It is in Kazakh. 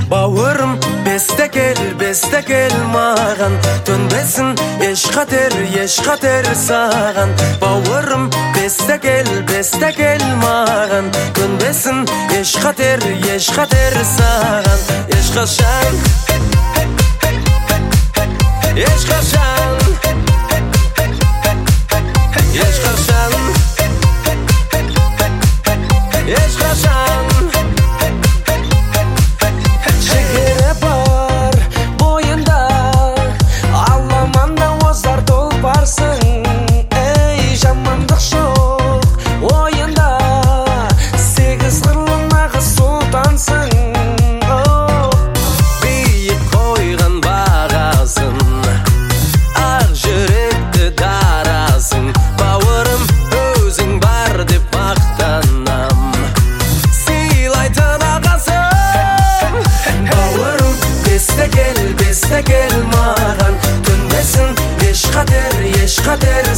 Бауырым, бесте кел маған, төнбесін еш қатер саған. Бауырым, бесте кел маған, төнбесін еш қатер саған. Ешқашан Шекері бар бойында, аламанда озар толпарсың. Ей, жамандық жоқ ойында, сегіз қырлы нағыз сұлтансың. биік қойған бағасын, ақ жүректі дарасың. Бауырым, өзің бар деп мақтанам, сыйлайтын ағасың. Бауырым, бесте кел маған, төнбесін еш қатер